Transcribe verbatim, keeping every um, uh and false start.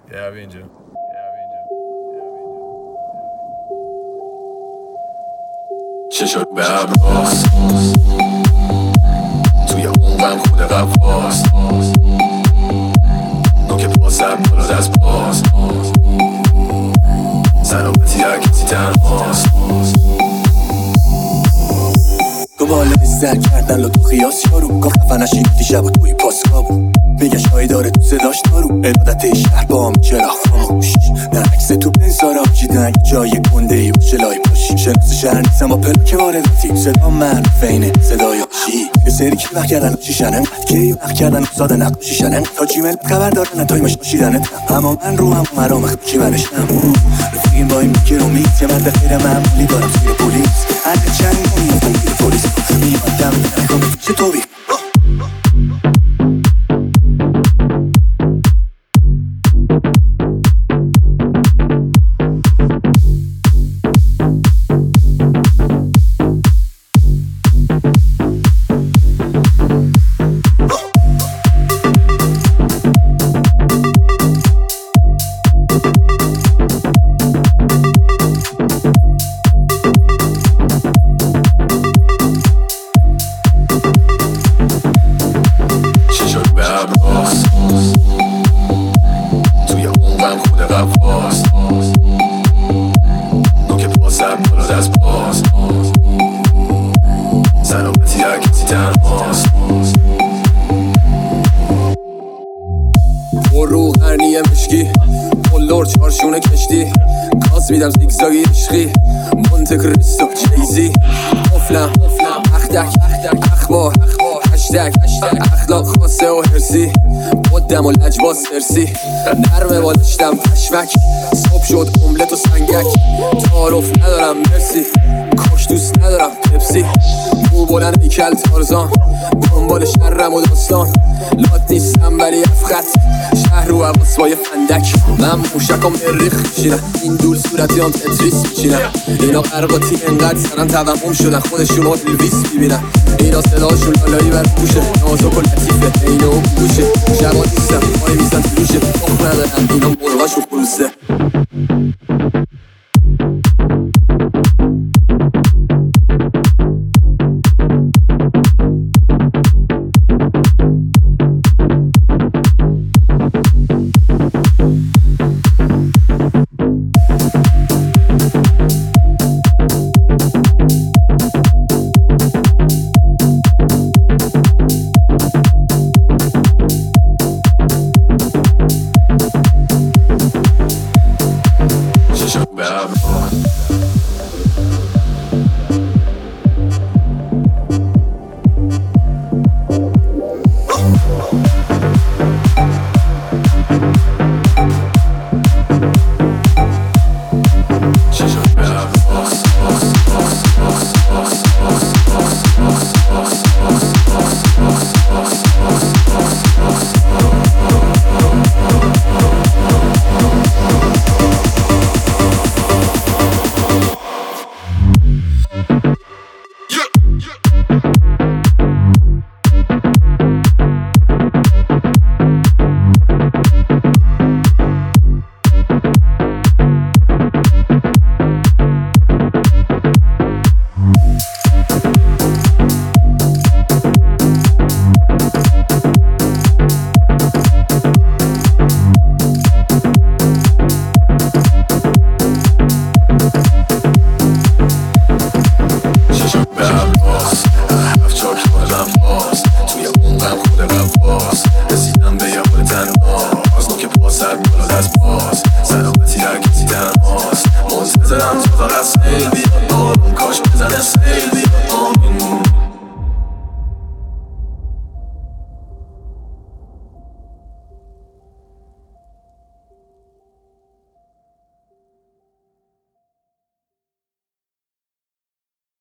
یه بیا اینجا. چشات به ابراست توی عمقم خود قواست نوک پاسم بلاد از پاس سلامتی هر کسی تنهاست تو بالا بستر کردن لطو خیاس یارو گاه خفنشی گفتی شب و توی پاسکابو میگه شایی داره تو صداش دارو ارادت شهر با هم چرا خاموش در عکس تو بزار آبجیدن جای گنده ای باشه لای باشی شناس شهر نیستم با پلو که وارداتی صدا معروف اینه صدای آشی یه سری که وقت کردن چیشنن که وقت کردن ساده نقاشیشنن تا جیمل خبر دارن تای مش باشیدنت اما من رو هم مرام خبکی منشم رفیقیم با این میکر و میت یه مرد خیر معمولی دارم سیر پولیس هر چند میفتم گیر پولیس میمادم نکنم چه طوری توی عمقم خود قواست نوک پاسم بلاد از پاس سلامتی هر کسی تنهاست برو قرنیه مشکی بلور چارشونه کشتی گاز میدم زیگزاگی عشقی مونت کریستو چیزی افلم اخدک اخبار هشتگ اخلاق خاصه و هرسی مدم و لجباز سرسی نرمه بالشتم پشمک صبح شد املت و سنگک تعارف ندارم مرسی کاش دوست ندارم پپسی بو بلند ایکل تارزان دنبال شرم و داستان لات نیستم ولی افخط شهر رو عواس بای فندک من موشکم مریخ میشینم این دول صورتی هم تتریس میشینم اینا قرقاتی انقدر سرن توهم شدن خودشون رو تلویس میبینن اینا صداشون لالایی بر پوشه نازک و لطیفه اینه و بوشه شبا نیستم مای میزن تو روشه تخم ندارن اینا مرغاشون خروسه